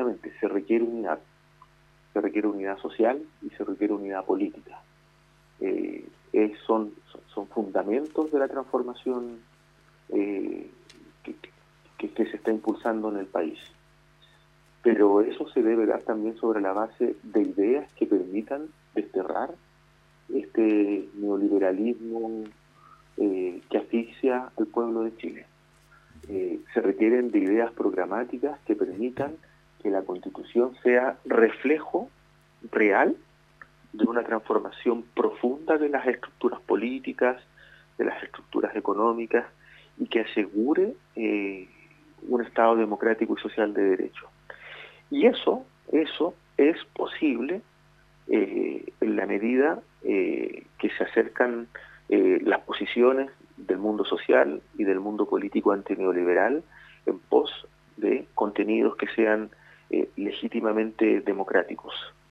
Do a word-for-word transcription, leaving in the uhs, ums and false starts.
efectivamente, se requiere unidad, se requiere unidad social y se requiere unidad política. Eh, es, son, son fundamentos de la transformación eh, que, que, que se está impulsando en el país. Pero eso se debe dar también sobre la base de ideas que permitan desterrar este neoliberalismo eh, que asfixia al pueblo de Chile. Eh, se requieren de ideas programáticas que permitan que la Constitución sea reflejo real de una transformación profunda de las estructuras políticas, de las estructuras económicas, y que asegure eh, un Estado democrático y social de derecho. Y eso, eso es posible eh, en la medida eh, que se acercan eh, las posiciones del mundo social y del mundo político antineoliberal en pos de contenidos que sean eh, legítimamente democráticos.